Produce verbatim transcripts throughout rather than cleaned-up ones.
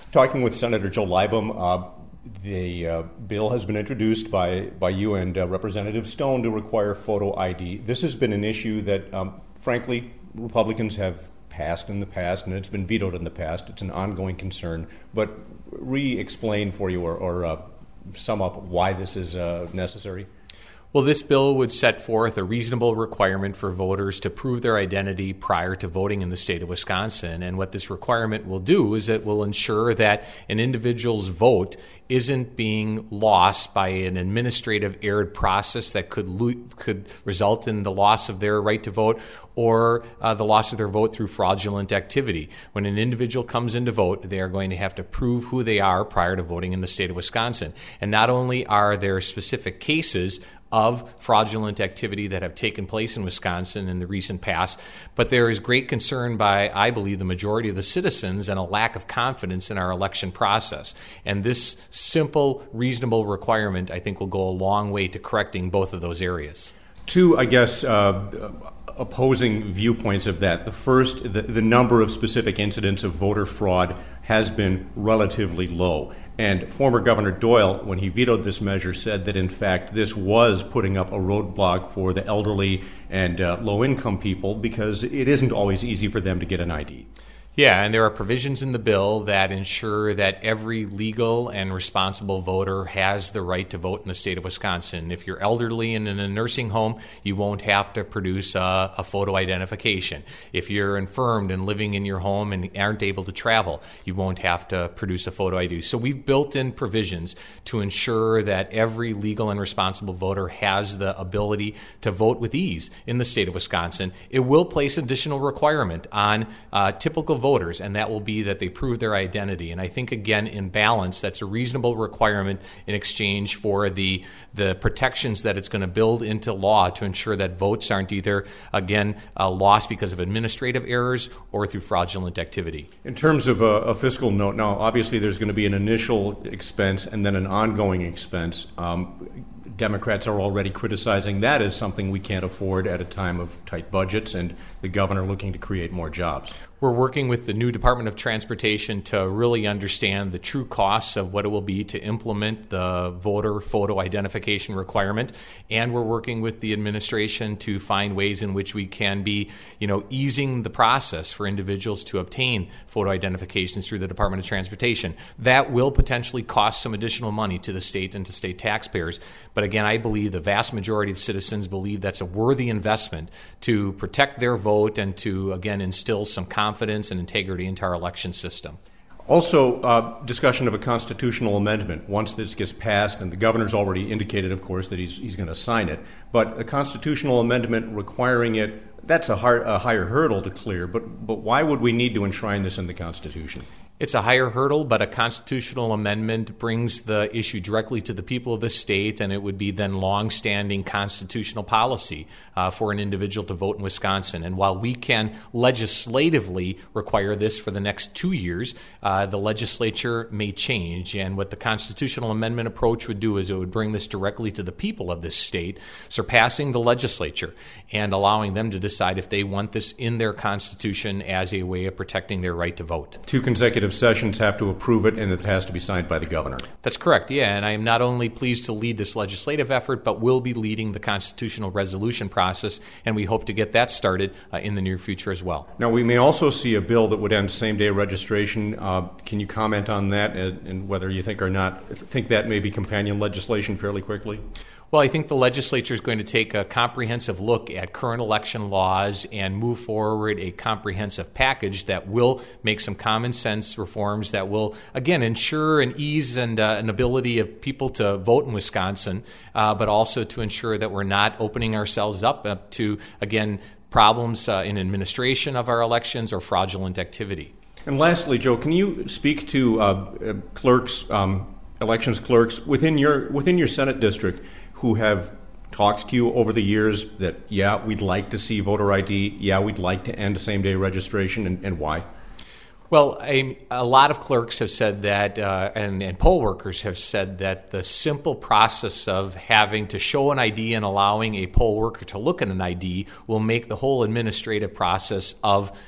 Talking with Senator Joe Leibham, uh, the uh, bill has been introduced by, by you and uh, Representative Stone to require photo I D. This has been an issue that, um, frankly, Republicans have passed in the past, and it's been vetoed in the past. It's an ongoing concern. But re-explain for you or, or uh, sum up why this is uh, necessary. Well, this bill would set forth a reasonable requirement for voters to prove their identity prior to voting in the state of Wisconsin. And what this requirement will do is it will ensure that an individual's vote isn't being lost by an administrative errored process that could lo- could result in the loss of their right to vote or uh, the loss of their vote through fraudulent activity. When an individual comes in to vote, they are going to have to prove who they are prior to voting in the state of Wisconsin. And not only are there specific cases of fraudulent activity that have taken place in Wisconsin in the recent past, but there is great concern by, I believe, the majority of the citizens and a lack of confidence in our election process. And this simple, reasonable requirement, I think, will go a long way to correcting both of those areas. Two, I guess, uh, opposing viewpoints of that. The first, the, the number of specific incidents of voter fraud has been relatively low. And former Governor Doyle, when he vetoed this measure, said that, in fact, this was putting up a roadblock for the elderly and uh, low-income people because it isn't always easy for them to get an I D. Yeah, and there are provisions in the bill that ensure that every legal and responsible voter has the right to vote in the state of Wisconsin. If you're elderly and in a nursing home, you won't have to produce a, a photo identification. If you're infirmed and living in your home and aren't able to travel, you won't have to produce a photo I D. So we've built in provisions to ensure that every legal and responsible voter has the ability to vote with ease in the state of Wisconsin. It will place additional requirement on uh, typical voters. Voters, and that will be that they prove their identity. And I think, again, in balance, that's a reasonable requirement in exchange for the the protections that it's going to build into law to ensure that votes aren't either, again, uh, lost because of administrative errors or through fraudulent activity. In terms of a, a fiscal note, now, obviously there's going to be an initial expense and then an ongoing expense. Um, Democrats are already criticizing that as something we can't afford at a time of tight budgets and the governor looking to create more jobs. We're working with the new Department of Transportation to really understand the true costs of what it will be to implement the voter photo identification requirement, and we're working with the administration to find ways in which we can be, you know, easing the process for individuals to obtain photo identifications through the Department of Transportation. That will potentially cost some additional money to the state and to state taxpayers, but again, I believe the vast majority of citizens believe that's a worthy investment to protect their vote and to, again, instill some confidence confidence and integrity into our election system. Also, uh, discussion of a constitutional amendment. Once this gets passed, and the governor's already indicated, of course, that he's he's going to sign it, but a constitutional amendment requiring it, that's a, hard, a higher hurdle to clear. But but why would we need to enshrine this in the Constitution? It's a higher hurdle, but a constitutional amendment brings the issue directly to the people of the state, and it would be then long-standing constitutional policy uh, for an individual to vote in Wisconsin. And while we can legislatively require this for the next two years, uh, the legislature may change. And what the constitutional amendment approach would do is it would bring this directly to the people of this state, surpassing the legislature and allowing them to decide if they want this in their constitution as a way of protecting their right to vote. Two consecutive sessions have to approve it, and it has to be signed by the governor. That's correct, yeah, and I am not only pleased to lead this legislative effort, but will be leading the constitutional resolution process, and we hope to get that started uh, in the near future as well. Now, we may also see a bill that would end same-day registration. Uh, can you comment on that and, and whether you think or not think that may be companion legislation fairly quickly? Well, I think the legislature is going to take a comprehensive look at current election laws and move forward a comprehensive package that will make some common sense reforms that will, again, ensure an ease and uh, an ability of people to vote in Wisconsin, uh, but also to ensure that we're not opening ourselves up uh, to, again, problems uh, in administration of our elections or fraudulent activity. And lastly, Joe, can you speak to uh, clerks, um, elections clerks within your within your Senate district who have talked to you over the years that, yeah, we'd like to see voter I D, yeah, we'd like to end same-day registration, and, and why? Well, a, a lot of clerks have said that, uh, and, and poll workers have said that the simple process of having to show an I D and allowing a poll worker to look at an I D will make the whole administrative process of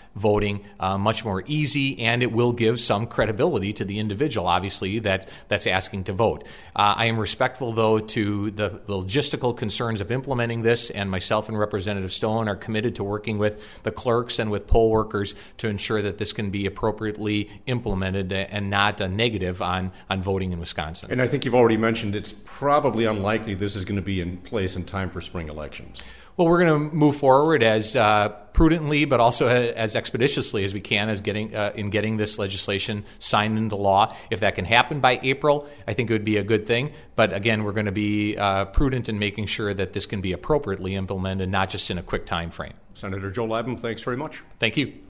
voting uh, much more easy, and it will give some credibility to the individual, obviously, that, that's asking to vote. Uh, I am respectful, though, to the, the logistical concerns of implementing this, and myself and Representative Stone are committed to working with the clerks and with poll workers to ensure that this can be appropriately implemented and not a negative on, on voting in Wisconsin. And I think you've already mentioned it's probably unlikely this is going to be in place in time for spring elections. Well, we're going to move forward as uh, prudently, but also as expeditiously as we can as getting uh, in getting this legislation signed into law. If that can happen by April, I think it would be a good thing. But again, we're going to be uh, prudent in making sure that this can be appropriately implemented, not just in a quick time frame. Senator Joe Labam, thanks very much. Thank you.